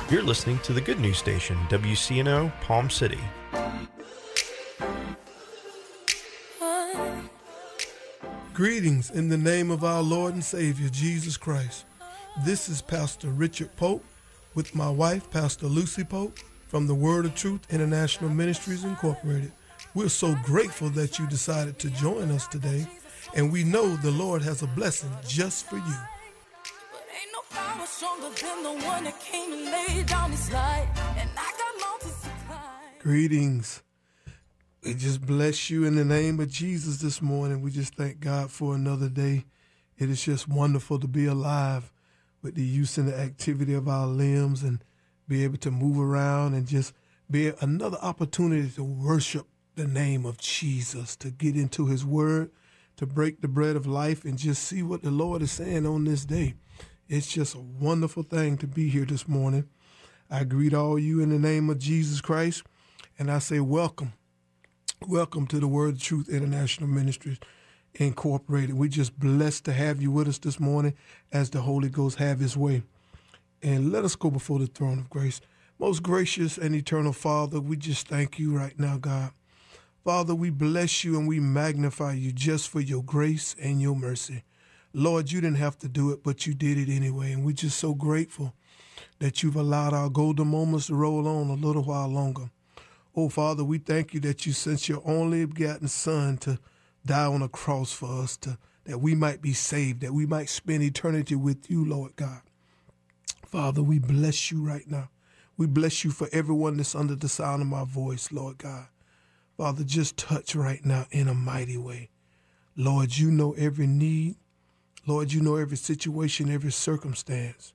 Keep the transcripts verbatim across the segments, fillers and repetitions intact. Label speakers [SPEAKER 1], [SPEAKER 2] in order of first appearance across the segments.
[SPEAKER 1] You're listening to the Good News Station, W C N O, Palm City.
[SPEAKER 2] Greetings in the name of our Lord and Savior, Jesus Christ. This is Pastor Richard Pope with my wife, Pastor Lucy Pope, from the Word of Truth International Ministries, Incorporated. We're so grateful that you decided to join us today, and we know the Lord has a blessing just for you.
[SPEAKER 3] But ain't no power stronger than the one that came and laid down his life, and I got mountains to climb.
[SPEAKER 2] Greetings. We just bless you in the name of Jesus this morning. We just thank God for another day. It is just wonderful to be alive with the use and the activity of our limbs and be able to move around and just be another opportunity to worship the name of Jesus, to get into his word, to break the bread of life and just see what the Lord is saying on this day. It's just a wonderful thing to be here this morning. I greet all you in the name of Jesus Christ, and I say welcome. Welcome to the Word of Truth International Ministries Incorporated. We're just blessed to have you with us this morning as the Holy Ghost have his way. And let us go before the throne of grace. Most gracious and eternal Father, we just thank you right now, God. Father, we bless you and we magnify you just for your grace and your mercy. Lord, you didn't have to do it, but you did it anyway. And we're just so grateful that you've allowed our golden moments to roll on a little while longer. Oh, Father, we thank you that you sent your only begotten Son to die on a cross for us, to, that we might be saved, that we might spend eternity with you, Lord God. Father, we bless you right now. We bless you for everyone that's under the sound of my voice, Lord God. Father, just touch right now in a mighty way. Lord, you know every need. Lord, you know every situation, every circumstance.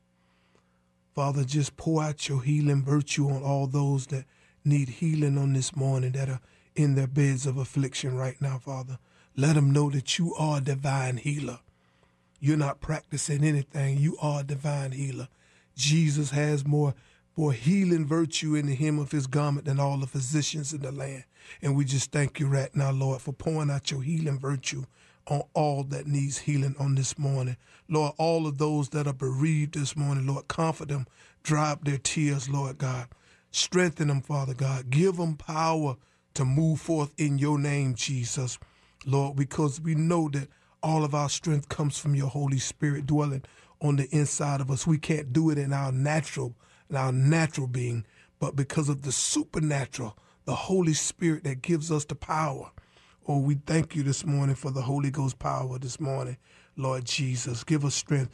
[SPEAKER 2] Father, just pour out your healing virtue on all those that need healing on this morning, that are in their beds of affliction right now, Father. Let them know that you are a divine healer. You're not practicing anything. You are a divine healer. Jesus has more, more healing virtue in the hem of his garment than all the physicians in the land. And we just thank you right now, Lord, for pouring out your healing virtue on all that needs healing on this morning. Lord, all of those that are bereaved this morning, Lord, comfort them, dry up their tears, Lord God. Strengthen them, Father God. Give them power to move forth in your name, Jesus, Lord, because we know that all of our strength comes from your Holy Spirit dwelling on the inside of us. We can't do it in our natural, in our natural being, but because of the supernatural, the Holy Spirit that gives us the power. Oh, we thank you this morning for the Holy Ghost power this morning, Lord Jesus. Give us strength.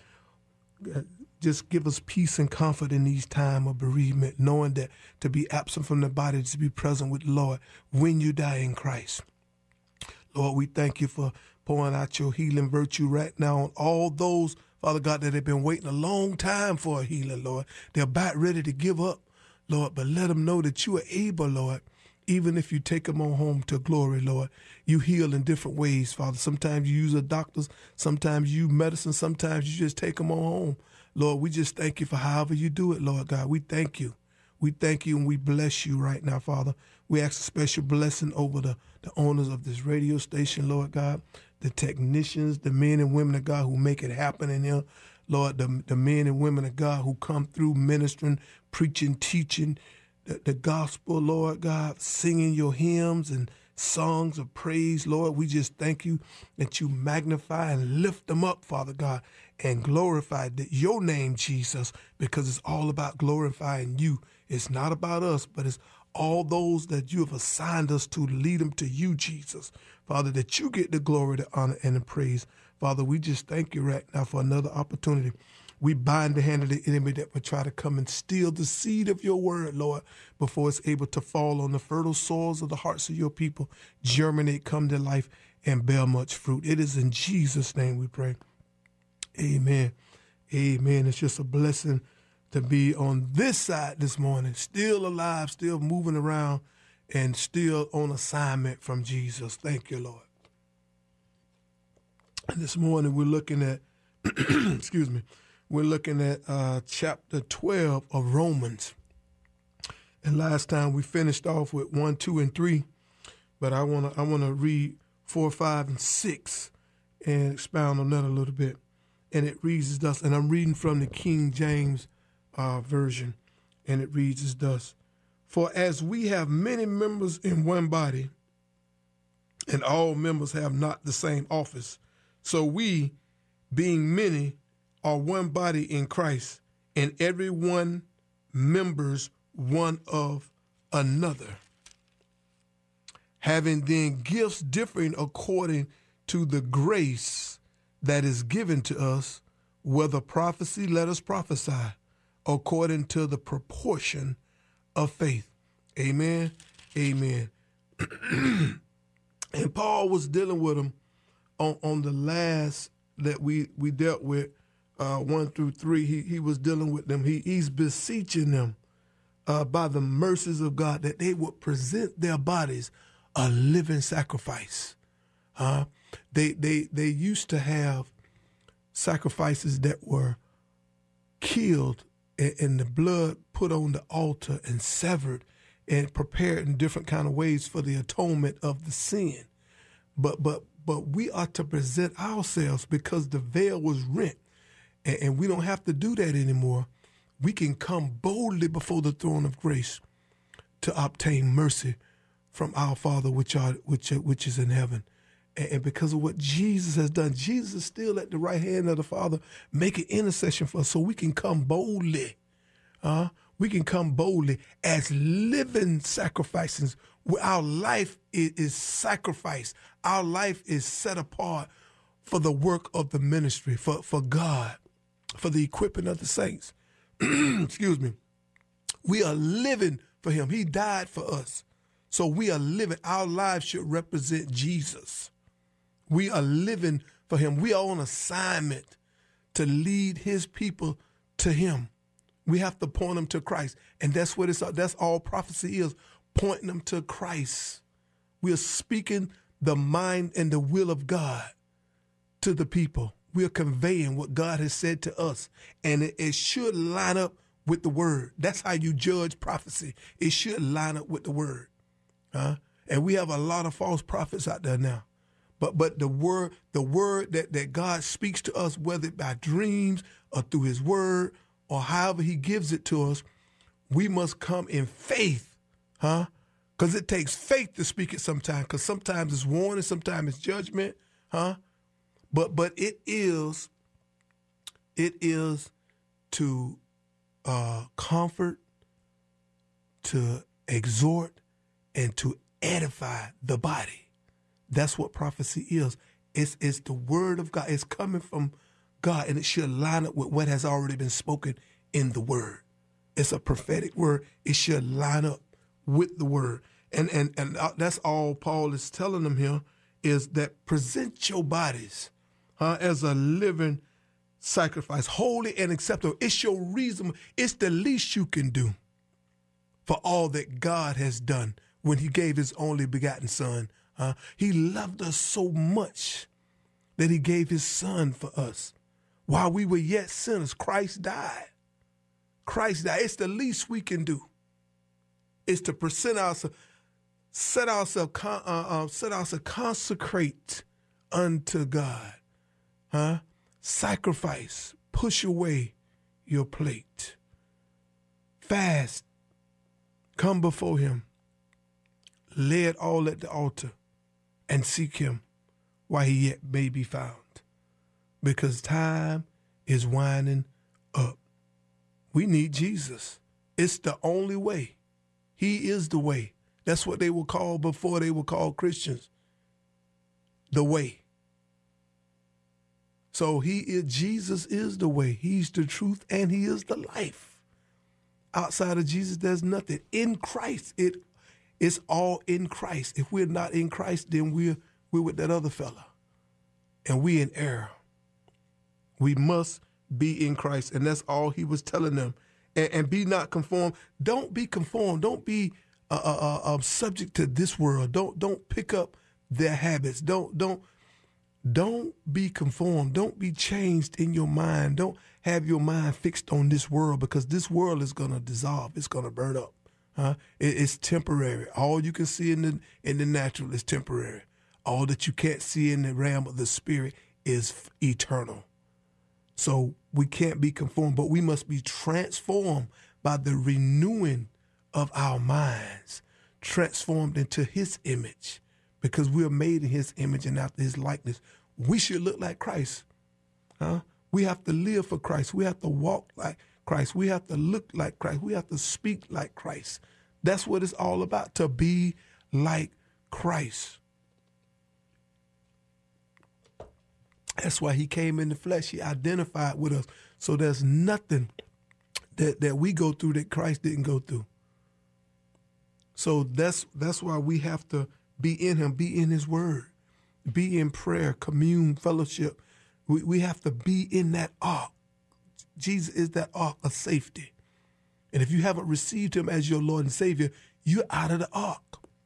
[SPEAKER 2] Just give us peace and comfort in these times of bereavement, knowing that to be absent from the body is to be present with the Lord when you die in Christ. Lord, we thank you for pouring out your healing virtue right now on all those, Father God, that have been waiting a long time for a healing, Lord. They're about ready to give up, Lord, but let them know that you are able, Lord. Even if you take them on home to glory, Lord, you heal in different ways, Father. Sometimes you use a doctors, sometimes you use medicine, sometimes you just take them on home. Lord, we just thank you for however you do it, Lord God. We thank you. We thank you and we bless you right now, Father. We ask a special blessing over the, the owners of this radio station, Lord God, the technicians, the men and women of God who make it happen in here. Lord, the, the men and women of God who come through ministering, preaching, teaching the, the gospel, Lord God, singing your hymns and songs of praise, Lord. We just thank you that you magnify and lift them up, Father God, and glorify your name, Jesus, because it's all about glorifying you. It's not about us, but it's all those that you have assigned us to lead them to you, Jesus. Father, that you get the glory, the honor, and the praise. Father, we just thank you right now for another opportunity. We bind the hand of the enemy that would try to come and steal the seed of your word, Lord, before it's able to fall on the fertile soils of the hearts of your people, germinate, come to life, and bear much fruit. It is in Jesus' name we pray. Amen. Amen. It's just a blessing to be on this side this morning, still alive, still moving around, and still on assignment from Jesus. Thank you, Lord. And this morning we're looking at, excuse me, we're looking at uh, chapter twelve of Romans. And last time we finished off with one, two, and three, but I want to I want to read four, five, and six and expound on that a little bit. And it reads as thus, and I'm reading from the King James uh, version. And it reads as thus: For as we have many members in one body, and all members have not the same office, so we, being many, are one body in Christ, and every one members one of another. Having then gifts differing according to the grace that is given to us, whether prophecy, let us prophesy according to the proportion of faith. Amen. Amen. And Paul was dealing with them on, on the last that we, we dealt with, uh, one through three. He, he was dealing with them. He, he's beseeching them uh, by the mercies of God that they would present their bodies a living sacrifice. Uh, they, they, they used to have sacrifices that were killed and, and the blood put on the altar and severed and prepared in different kind of ways for the atonement of the sin. But but but we are to present ourselves because the veil was rent, and, and we don't have to do that anymore. We can come boldly before the throne of grace to obtain mercy from our Father which are which which is in heaven. And, and because of what Jesus has done, Jesus is still at the right hand of the Father making intercession for us, so we can come boldly. Uh, we can come boldly as living sacrifices. Our life is, is sacrificed. Our life is set apart for the work of the ministry, for, for God, for the equipping of the saints. Excuse me. We are living for him. He died for us. So we are living. Our lives should represent Jesus. We are living for him. We are on assignment to lead his people to him. We have to point them to Christ. And that's what it's, that's all prophecy is, pointing them to Christ. We are speaking the mind and the will of God to the people. We are conveying what God has said to us. And it, it should line up with the word. That's how you judge prophecy. It should line up with the word. Huh? And we have a lot of false prophets out there now. But but the word, the word that, that God speaks to us, whether by dreams or through his word, or however he gives it to us, we must come in faith, huh? Because it takes faith to speak it sometimes, because sometimes it's warning, sometimes it's judgment, huh? But but it is, it is to uh, comfort, to exhort, and to edify the body. That's what prophecy is. It's, it's the word of God. It's coming from God, and it should line up with what has already been spoken in the word. It's a prophetic word. It should line up with the word. And and and that's all Paul is telling them here, is that present your bodies uh, as a living sacrifice, holy and acceptable. It's your reason. It's the least you can do for all that God has done when he gave his only begotten son. Uh, he loved us so much that he gave his son for us. While we were yet sinners, Christ died. Christ died. It's the least we can do. It's to present ourselves, set ourselves, uh, uh, set ourselves, consecrate unto God. Huh? Sacrifice. Push away your plate. Fast. Come before him. Lay it all at the altar and seek him while he yet may be found. Because time is winding up. We need Jesus. It's the only way. He is the way. That's what they were called before they were called Christians. The way. So he is, Jesus is the way. He's the truth and he is the life. Outside of Jesus, there's nothing. In Christ, it it's all in Christ. If we're not in Christ, then we're we're with that other fella. And we in error. We must be in Christ, and that's all he was telling them. And, and be not conformed. Don't be conformed. Don't be uh, uh, uh, subject to this world. Don't don't pick up their habits. Don't don't don't be conformed. Don't be changed in your mind. Don't have your mind fixed on this world, because this world is gonna dissolve. It's gonna burn up. Huh? It, it's temporary. All you can see in the in the natural is temporary. All that you can't see in the realm of the spirit is f- eternal. So we can't be conformed, but we must be transformed by the renewing of our minds, transformed into his image, because we are made in his image and after his likeness. We should look like Christ. Huh? We have to live for Christ. We have to walk like Christ. We have to look like Christ. We have to speak like Christ. That's what it's all about, to be like Christ. That's why he came in the flesh. He identified with us. So there's nothing that, that we go through that Christ didn't go through. So that's that's why we have to be in him, be in his word, be in prayer, commune, fellowship. We, we have to be in that ark. Jesus is that ark of safety. And if you haven't received him as your Lord and Savior, you're out of the ark.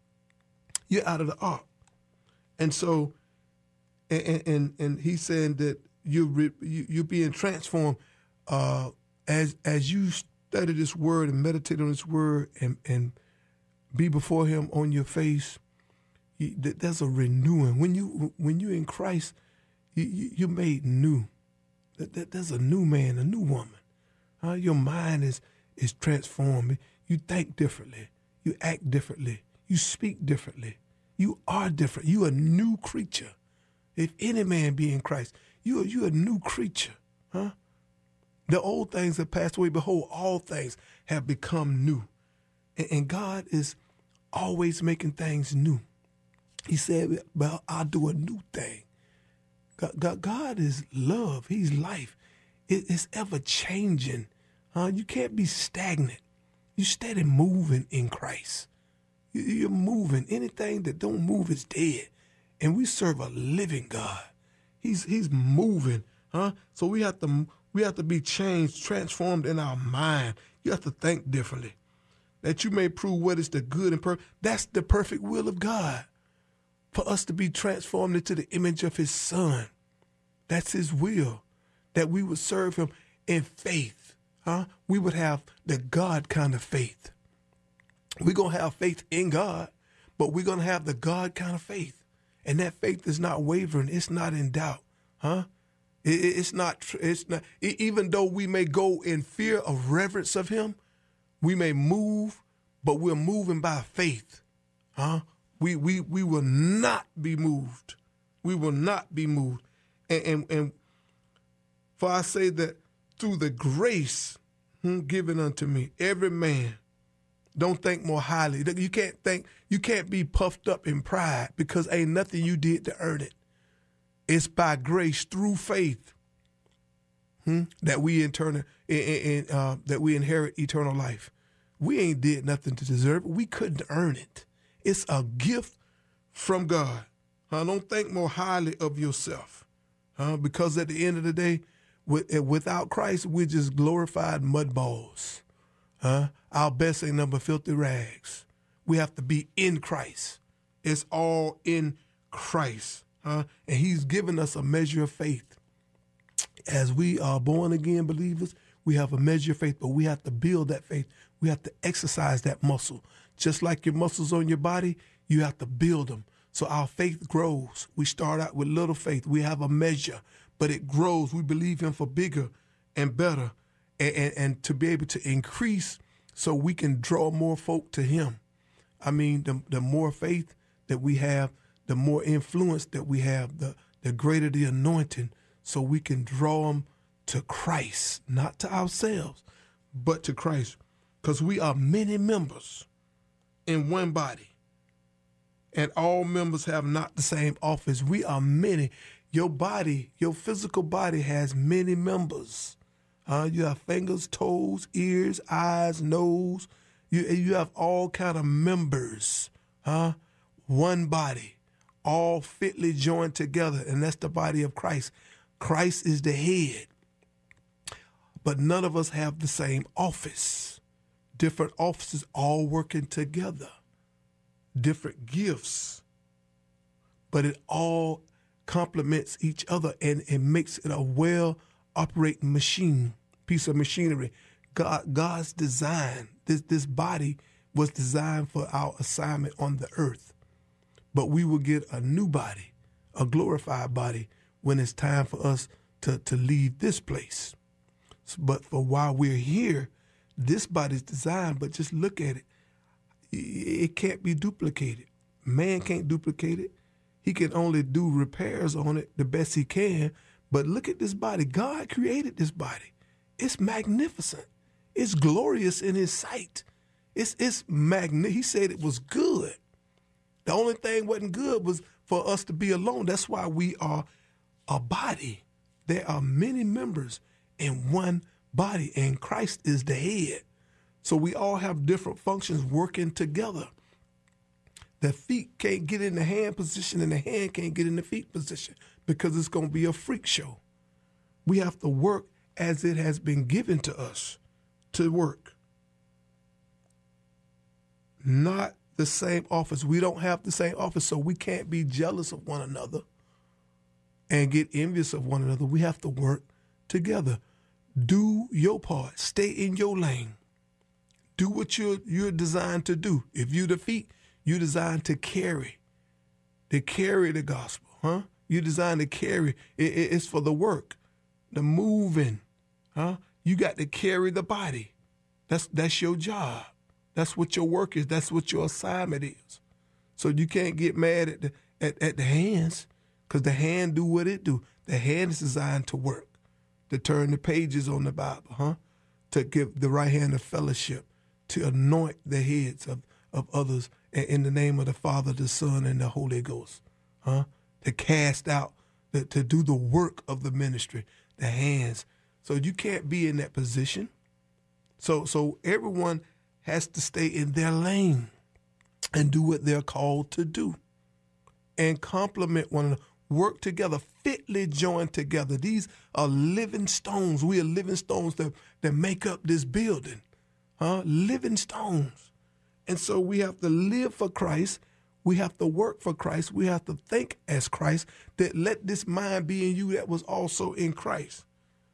[SPEAKER 2] You're out of the ark. And so, and and, and he's saying that you're, re, you, you're being transformed uh, as as you study this word and meditate on this word and, and be before him on your face. You, there's a renewing. When, you, when you're in Christ, you, you, you're made new. There's a new man, a new woman. Uh, your mind is is transformed. You think differently. You act differently. You speak differently. You are different. You are a new creature. If any man be in Christ, you are, you are a new creature. Huh? The old things have passed away. Behold, all things have become new. And, and God is always making things new. He said, well, I'll do a new thing. God, God, God is love. He's life. It, it's ever changing. Uh, you can't be stagnant. You steady moving in Christ. You, you're moving. Anything that don't move is dead. And we serve a living God. He's He's moving, huh? So we have to we have to be changed, transformed in our mind. You have to think differently, that you may prove what is the good and perfect. That's the perfect will of God, for us to be transformed into the image of his Son. That's his will, that we would serve him in faith. Huh? We would have the God kind of faith. We're going to have faith in God, but we're going to have the God kind of faith. And that faith is not wavering. It's not in doubt. Huh? It, it's not, it's not, it, even though we may go in fear of reverence of him, we may move, but we're moving by faith. Huh? We, we, we will not be moved. We will not be moved. And, and, and for I say that through the grace hmm, given unto me, every man, don't think more highly. You can't think, you can't be puffed up in pride, because ain't nothing you did to earn it. It's by grace through faith hmm, that we internal, in, in, uh, that we inherit eternal life. We ain't did nothing to deserve it. We couldn't earn it. It's a gift from God. Uh, don't think more highly of yourself, uh, because at the end of the day, with, without Christ, we're just glorified mud balls. Huh? Our best ain't number filthy rags. We have to be in Christ. It's all in Christ. Huh? And he's given us a measure of faith. As we are born again believers, we have a measure of faith, but we have to build that faith. We have to exercise that muscle. Just like your muscles on your body, you have to build them. So our faith grows. We start out with little faith. We have a measure, but it grows. We believe him for bigger and better, and, and, and to be able to increase so we can draw more folk to him. I mean, the, the more faith that we have, the more influence that we have, the, the greater the anointing, so we can draw them to Christ, not to ourselves, but to Christ. Because we are many members in one body, and all members have not the same office. We are many. Your body, your physical body has many members. Uh, you have fingers, toes, ears, eyes, nose. You, you have all kind of members. Huh? One body, all fitly joined together, and that's the body of Christ. Christ is the head, but none of us have the same office. Different offices all working together. Different gifts, but it all complements each other, and it makes it a well-operating machine, piece of machinery. God, God's design, this, this body was designed for our assignment on the earth, but we will get a new body, a glorified body, when it's time for us to, to leave this place. But for while we're here, this body's designed, but just look at it. It can't be duplicated. Man can't duplicate it. He can only do repairs on it the best he can. But look at this body. God created this body. It's magnificent. It's glorious in his sight. It's it's magni- He said it was good. The only thing wasn't good was for us to be alone. That's why we are a body. There are many members in one body, and Christ is the head. So we all have different functions working together. The feet can't get in the hand position, and the hand can't get in the feet position because it's going to be a freak show. We have to work as it has been given to us to work. Not the same office. We don't have the same office, so we can't be jealous of one another and get envious of one another. We have to work together. Do your part. Stay in your lane. Do what you're, you're designed to do. If you're the feet, you're designed to carry, to carry the gospel, huh? You're designed to carry. It, it, it's for the work, the moving, huh? You got to carry the body. That's that's your job. That's what your work is. That's what your assignment is. So you can't get mad at the at, at the hands, because the hand do what it do. The hand is designed to work, to turn the pages on the Bible, huh? To give the right hand of fellowship, to anoint the heads of, of others in the name of the Father, the Son, and the Holy Ghost, huh? To cast out, the, to do the work of the ministry, the hands. So you can't be in that position. So so everyone has to stay in their lane and do what they're called to do and complement one another. Work together, fitly joined together. These are living stones. We are living stones that, that make up this building, huh? Living stones. And so we have to live for Christ. We have to work for Christ. We have to think as Christ, that let this mind be in you that was also in Christ.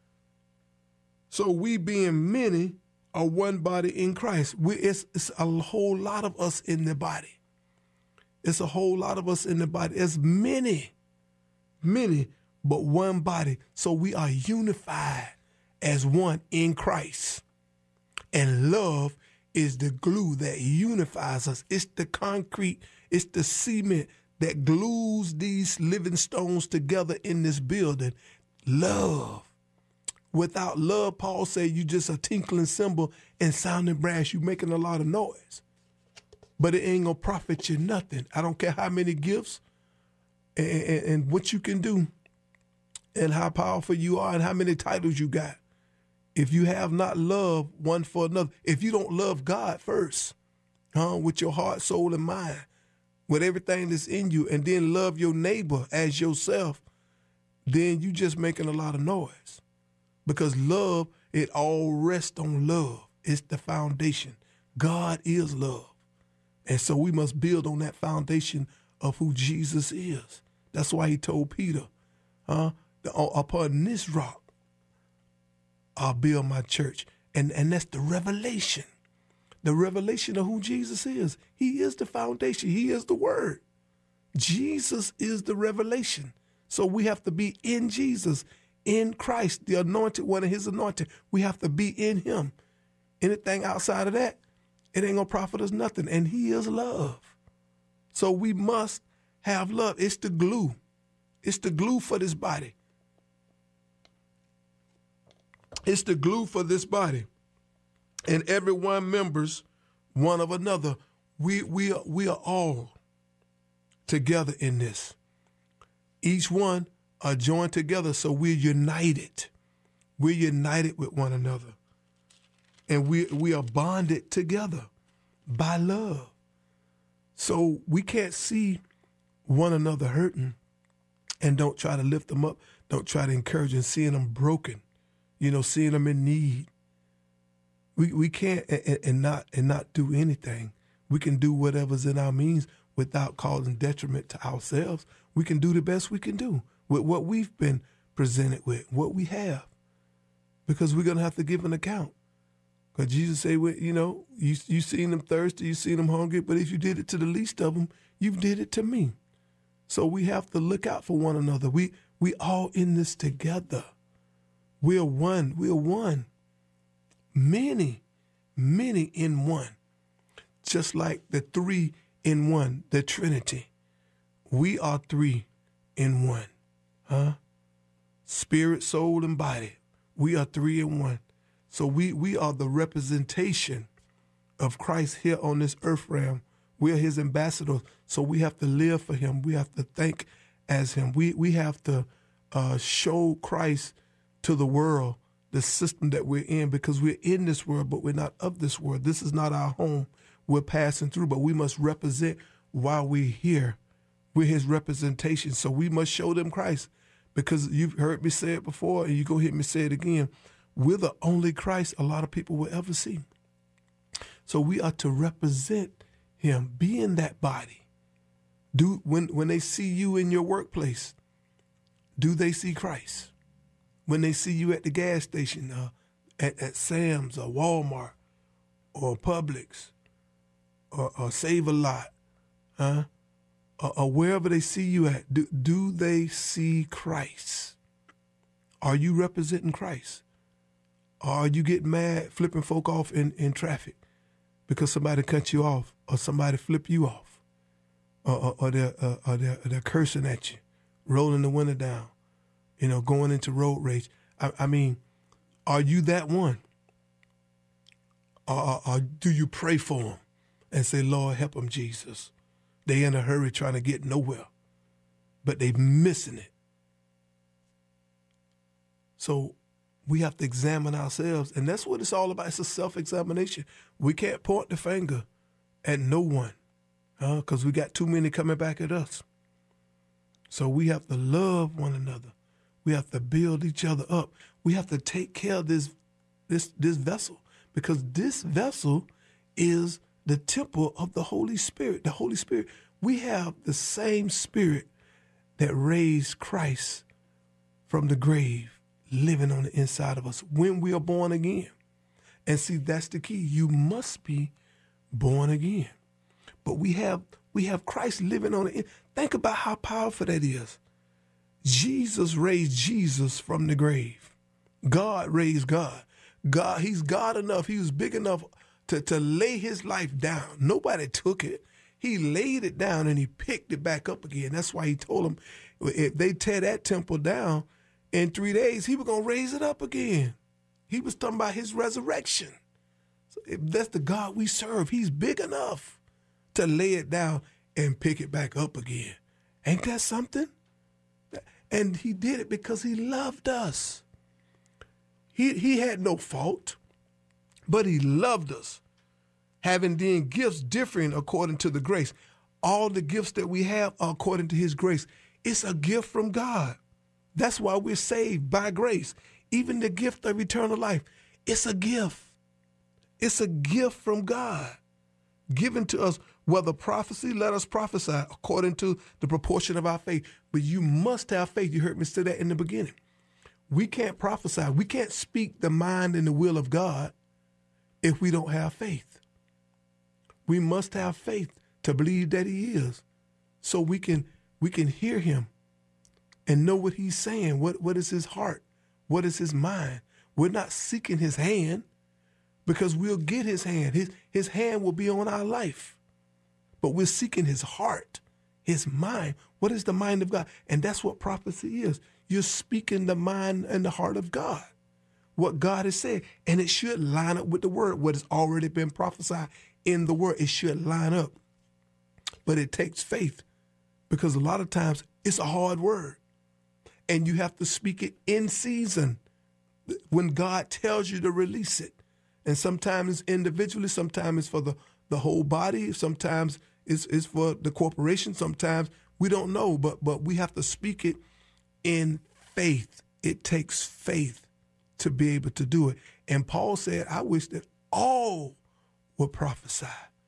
[SPEAKER 2] So we being many are one body in Christ. We, it's, it's a whole lot of us in the body. It's a whole lot of us in the body. It's many, many, but one body. So we are unified as one in Christ. And love is the glue that unifies us. It's the concrete, it's the cement that glues these living stones together in this building. Love. Without love, Paul said, you just a tinkling cymbal and sounding brass. You making a lot of noise. But it ain't going to profit you nothing. I don't care how many gifts and, and, and what you can do and how powerful you are and how many titles you got. If you have not love one for another, if you don't love God first, huh, with your heart, soul, and mind, with everything that's in you, and then love your neighbor as yourself, then you just making a lot of noise. Because love, it all rests on love. It's the foundation. God is love. And so we must build on that foundation of who Jesus is. That's why he told Peter, huh, upon this rock, I'll build my church. And, and that's the revelation. The revelation of who Jesus is. He is the foundation. He is the word. Jesus is the revelation. So we have to be in Jesus, in Christ, the anointed one and his anointing. We have to be in him. Anything outside of that, it ain't going to profit us nothing. And he is love. So we must have love. It's the glue. It's the glue for this body. It's the glue for this body. And everyone members one of another. We, we, are, we are all together in this. Each one are joined together, so we're united. We're united with one another. And we, we are bonded together by love. So we can't see one another hurting and don't try to lift them up. Don't try to encourage them, seeing them broken, you know, seeing them in need. We we can't and, and not and not do anything. We can do whatever's in our means without causing detriment to ourselves. We can do the best we can do with what we've been presented with, what we have, because we're going to have to give an account. Because Jesus said, well, you know, you you seen them thirsty, you seen them hungry, but if you did it to the least of them, you did it to me. So we have to look out for one another. We we all in this together. We're one. We're one. Many, many in one. Just like the three in one, the Trinity. We are three in one. Huh? Spirit, soul, and body. We are three in one. So we, we are the representation of Christ here on this earth realm. We are his ambassadors. So we have to live for him. We have to think as him. We, we have to uh, show Christ to the world, the system that we're in, because we're in this world, but we're not of this world. This is not our home. We're passing through, but we must represent while we're here. We're his representation, so we must show them Christ, because you've heard me say it before, and you go hear me say it again. We're the only Christ a lot of people will ever see. So we are to represent him, be in that body. Do when, when they see you in your workplace, do they see Christ? When they see you at the gas station, uh, at, at Sam's or Walmart or Publix, Or, or Save a Lot, huh? Or, or wherever they see you at, do, do they see Christ? Are you representing Christ? Or are you getting mad, flipping folk off in, in traffic because somebody cut you off, or somebody flip you off, or, or, or, they're, uh, or, they're, or they're cursing at you, rolling the window down, you know, going into road rage? I, I mean, are you that one? Or, or, or do you pray for them and say, Lord, help them, Jesus? They in a hurry trying to get nowhere, but they missing it. So we have to examine ourselves, and that's what it's all about. It's a self-examination. We can't point the finger at no one, because huh? we got too many coming back at us. So we have to love one another. We have to build each other up. We have to take care of this, this, this vessel, because this vessel is the temple of the Holy Spirit. The Holy Spirit, we have the same Spirit that raised Christ from the grave living on the inside of us when we are born again. And see, that's the key. You must be born again. But we have we have Christ living on the inside. Think about how powerful that is. Jesus raised Jesus from the grave. God raised God. God, he's God enough. He was big enough To, to lay his life down. Nobody took it. He laid it down and he picked it back up again. That's why he told them if they tear that temple down in three days, he was going to raise it up again. He was talking about his resurrection. So if that's the God we serve, he's big enough to lay it down and pick it back up again. Ain't that something? And he did it because he loved us. He, he had no fault. But he loved us, having then gifts differing according to the grace. All the gifts that we have are according to his grace. It's a gift from God. That's why we're saved by grace. Even the gift of eternal life, it's a gift. It's a gift from God given to us. Whether prophecy, let us prophesy according to the proportion of our faith. But you must have faith. You heard me say that in the beginning. We can't prophesy. We can't speak the mind and the will of God if we don't have faith. We must have faith to believe that he is, so we can we can hear him and know what he's saying. What what is his heart? What is his mind? We're not seeking his hand, because we'll get his hand. His his hand will be on our life. But we're seeking his heart, his mind. What is the mind of God? And that's what prophecy is. You're speaking the mind and the heart of God. What God has said, and it should line up with the word, what has already been prophesied in the word. It should line up. But it takes faith, because a lot of times it's a hard word, and you have to speak it in season when God tells you to release it. And sometimes it's individually, sometimes it's for the, the whole body, sometimes it's, it's for the corporation, sometimes we don't know, but but we have to speak it in faith. It takes faith to be able to do it. And Paul said, I wish that all would prophesy.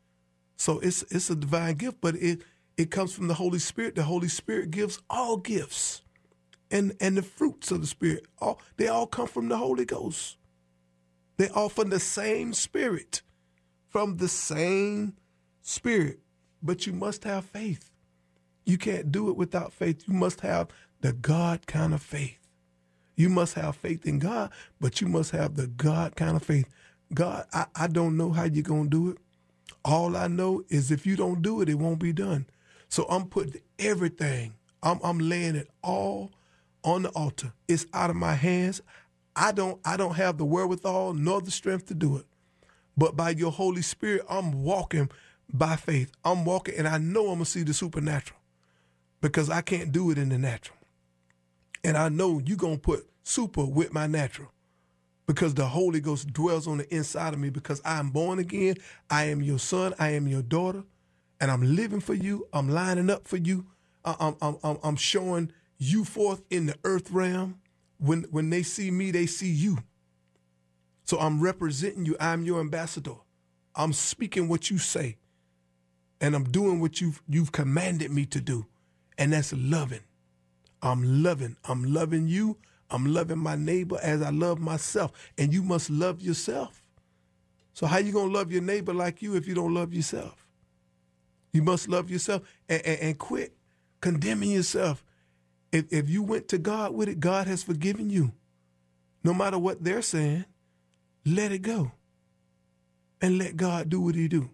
[SPEAKER 2] So it's it's a divine gift, but it it comes from the Holy Spirit. The Holy Spirit gives all gifts. And and the fruits of the Spirit, all they all come from the Holy Ghost. They all from the same Spirit. From the same Spirit. But you must have faith. You can't do it without faith. You must have the God kind of faith. You must have faith in God, but you must have the God kind of faith. God, I, I don't know how you're going to do it. All I know is if you don't do it, it won't be done. So I'm putting everything, I'm, I'm laying it all on the altar. It's out of my hands. I don't, I don't have the wherewithal nor the strength to do it. But by your Holy Spirit, I'm walking by faith. I'm walking, and I know I'm going to see the supernatural because I can't do it in the natural. And I know you're going to put super with my natural because the Holy Ghost dwells on the inside of me because I am born again. I am your son. I am your daughter. And I'm living for you. I'm lining up for you. I'm, I'm, I'm, I'm showing you forth in the earth realm. When, when they see me, they see you. So I'm representing you. I'm your ambassador. I'm speaking what you say. And I'm doing what you've, you've commanded me to do. And that's loving. I'm loving. I'm loving you. I'm loving my neighbor as I love myself. And you must love yourself. So how you going to love your neighbor like you if you don't love yourself? You must love yourself and, and, and quit condemning yourself. If, if you went to God with it, God has forgiven you. No matter what they're saying, let it go. And let God do what he do.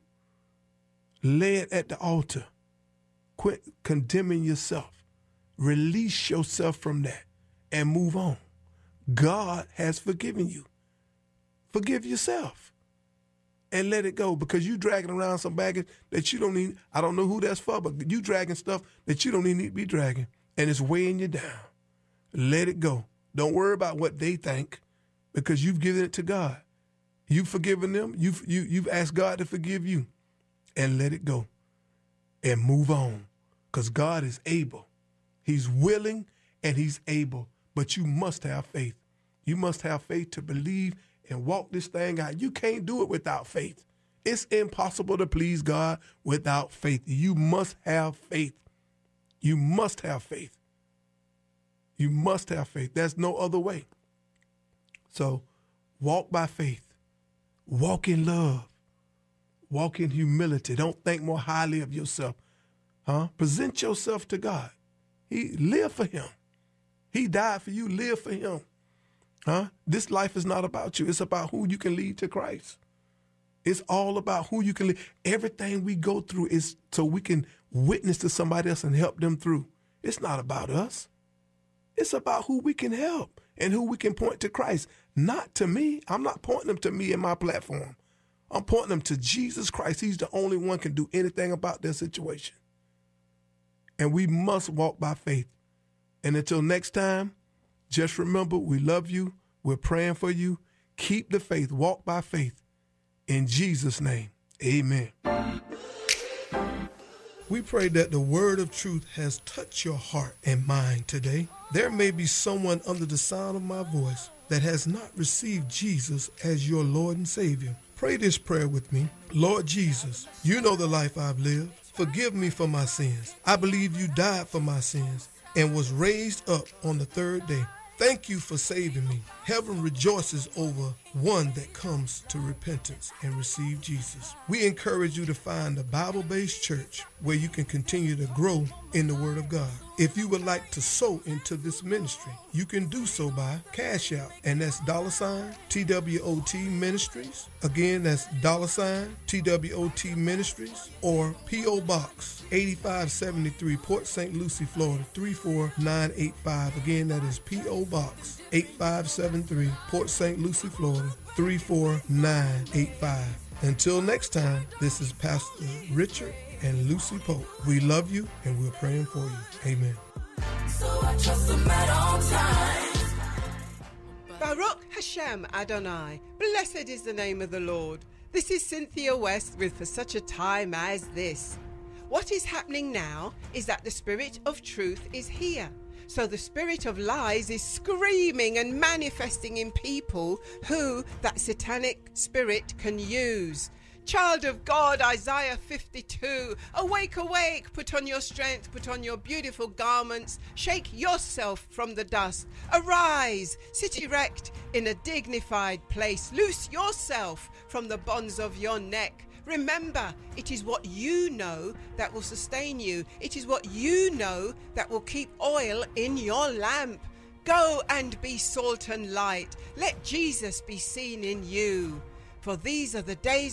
[SPEAKER 2] Lay it at the altar. Quit condemning yourself. Release yourself from that and move on. God has forgiven you. Forgive yourself and let it go because you dragging around some baggage that you don't need. I don't know who that's for, but you dragging stuff that you don't even need to be dragging and it's weighing you down. Let it go. Don't worry about what they think because you've given it to God. You've forgiven them. You've, you, you've asked God to forgive you and let it go and move on because God is able. He's willing and he's able, but you must have faith. You must have faith to believe and walk this thing out. You can't do it without faith. It's impossible to please God without faith. You must have faith. You must have faith. You must have faith. There's no other way. So walk by faith. Walk in love. Walk in humility. Don't think more highly of yourself. Huh? Present yourself to God. He live for him. He died for you. Live for him. Huh? This life is not about you. It's about who you can lead to Christ. It's all about who you can lead. Everything we go through is so we can witness to somebody else and help them through. It's not about us. It's about who we can help and who we can point to Christ. Not to me. I'm not pointing them to me and my platform. I'm pointing them to Jesus Christ. He's the only one can do anything about their situation. And we must walk by faith. And until next time, just remember, we love you. We're praying for you. Keep the faith. Walk by faith. In Jesus' name, amen. We pray that the word of truth has touched your heart and mind today. There may be someone under the sound of my voice that has not received Jesus as your Lord and Savior. Pray this prayer with me. Lord Jesus, you know the life I've lived. Forgive me for my sins. I believe you died for my sins and was raised up on the third day. Thank you for saving me. Heaven rejoices over one that comes to repentance and receive Jesus. We encourage you to find a Bible-based church where you can continue to grow in the Word of God. If you would like to sow into this ministry, you can do so by Cash App, and that's dollar sign T W O T Ministries. Again, that's dollar sign T W O T Ministries, or P O Box eighty-five seventy-three, Port Saint Lucie, Florida three four nine eight five. Again, that is P O Box eighty-five seventy-three, Port Saint Lucie, Florida three four nine eight five. Until next time, this is Pastor Richard and Lucy Pope. We love you and we're praying for you. Amen.
[SPEAKER 3] So I trust him at all times.
[SPEAKER 4] Baruch Hashem Adonai. Blessed is the name of the Lord. This is Cynthia West with For Such a Time as This. What is happening now is that the Spirit of Truth is here. So the spirit of lies is screaming and manifesting in people who that satanic spirit can use. Child of God, Isaiah fifty-two, awake, awake, put on your strength, put on your beautiful garments, shake yourself from the dust, arise, sit erect in a dignified place, loose yourself from the bonds of your neck. Remember, it is what you know that will sustain you. It is what you know that will keep oil in your lamp. Go and be salt and light. Let Jesus be seen in you. for these are the days